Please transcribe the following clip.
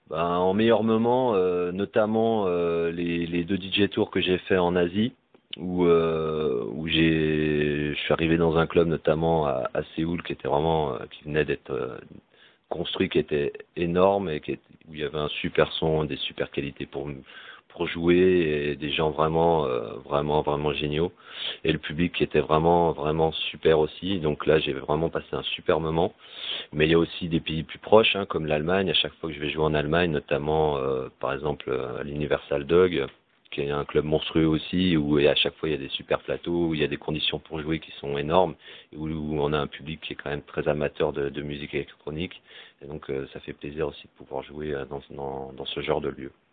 Ben, en meilleur moment, notamment les deux DJ tours que j'ai fait en Asie, où je suis arrivé dans un club notamment à Séoul qui était vraiment, qui venait d'être construit, qui était énorme et où il y avait un super son, des super qualités pour jouer et des gens vraiment, vraiment géniaux. Et le public qui était vraiment, vraiment super aussi. Donc là, j'ai vraiment passé un super moment. Mais il y a aussi des pays plus proches, hein, comme l'Allemagne. À chaque fois que je vais jouer en Allemagne, notamment, par exemple, à l'Universal Dog, qui est un club monstrueux aussi, où et à chaque fois il y a des super plateaux, où il y a des conditions pour jouer qui sont énormes, et où on a un public qui est quand même très amateur de musique électronique. Et donc ça fait plaisir aussi de pouvoir jouer dans ce genre de lieu.